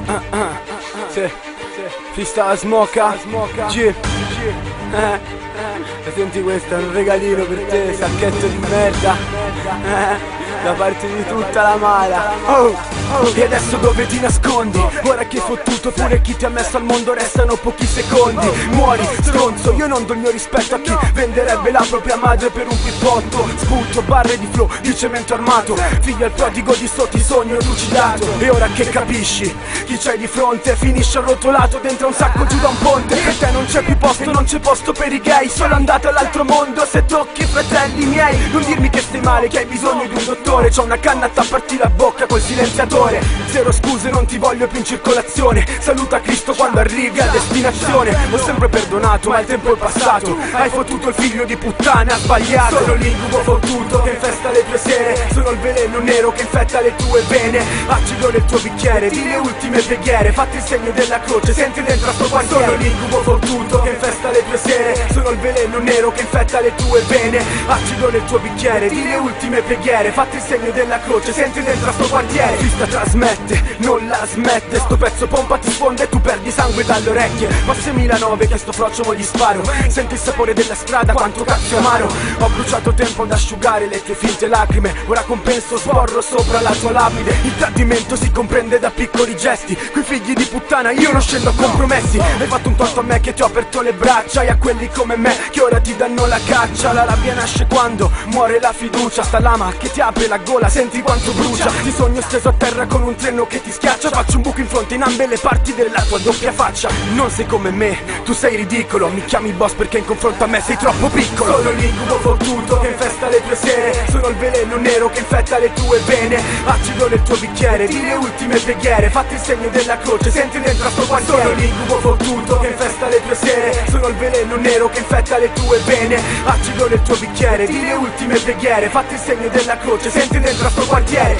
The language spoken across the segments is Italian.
Sì, fista la smocca, G. Senti, questo è un regalino per te, sacchetto di merda, da parte di tutta la mala. E adesso dove ti nascondi? Ora che hai fottuto pure chi ti ha messo al mondo, restano pochi secondi. Muori, stronzo, io non do il mio rispetto a chi venderebbe la propria madre per un pippotto. Sputo barre di flow, di cemento armato, figlio al prodigo di sotto, sogno lucidato. E ora che capisci, chi c'hai di fronte finisce arrotolato dentro un sacco giù da un ponte. Per te non c'è più posto, non c'è posto per i gay, sono andato all'altro mondo. Se tocchi i fratelli miei, non dirmi che stai male, che hai bisogno di un dottore. C'ho una canna a tapparti la bocca col silenziatore. Zero scuse, non ti voglio più in circolazione. Saluta Cristo quando arrivi a destinazione. Ho sempre perdonato, ma il tempo è passato. Hai fottuto il figlio di puttana, ha sbagliato. Sono l'incubo fottuto che infesta le tue sere. Sono il veleno nero che infetta le tue vene. Acido nel tuo bicchiere, di le ultime preghiere. Fatti il segno della croce, senti dentro a sto quartiere. Sono l'incubo fottuto che infesta le tue sere. Sono il veleno nero che infetta le tue vene. Acido nel tuo bicchiere, di le ultime preghiere. Fatti il segno della croce, senti dentro a sto quartiere. Fista trasmette, non la smette. Sto pezzo pompa ti sfonda e tu perdi sangue dalle orecchie. Ma 6009 che sto froccio mo gli sparo. Senti il sapore della strada, quanto cazzo amaro. Ho bruciato tempo ad asciugare le tue finte lacrime. Ora compenso, sborro sopra la tua lapide. Il tradimento si comprende da piccoli gesti. Quei figli di puttana io non scendo a compromessi. Hai fatto un torto a me che ti ho aperto le braccia, e a quelli come me che ora ti danno la caccia. La rabbia nasce quando muore la fiducia. Sta lama che ti apre la gola, senti quanto brucia. Ti sogno steso a terra con un treno che ti schiaccia. Faccio un buco in fronte in ambe le parti della tua doppia faccia. Non sei come me, tu sei ridicolo. Mi chiami boss perché in confronto a me sei troppo piccolo. Sono l'incubo fottuto che infesta le tue sere. Sono il veleno nero che infetta le tue vene. Acido nel tuo bicchiere, di le ultime preghiere. Fatti il segno della croce, senti dentro a sto quartiere. Sono l'incubo fottuto che infesta le tue sere. Sono il veleno nero che infetta le tue vene. Acido nel tuo bicchiere, di le ultime preghiere. Fatti il segno della croce, senti dentro a sto quartiere.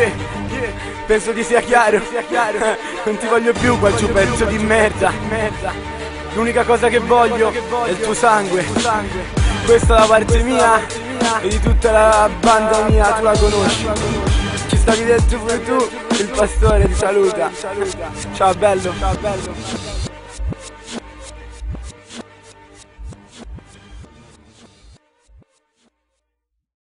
Penso ti sia chiaro. Non ti voglio più quel giù pezzo di merda. L'unica cosa che voglio è il tuo sangue. Questa è la parte mia e di tutta la banda mia, tu la conosci. Ci stavi dentro pure tu, il pastore ti saluta. Ciao bello.